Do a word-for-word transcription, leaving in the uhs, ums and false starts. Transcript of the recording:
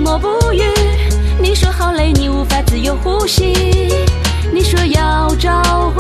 默不语。你说好累，你无法自由呼吸。你说要找回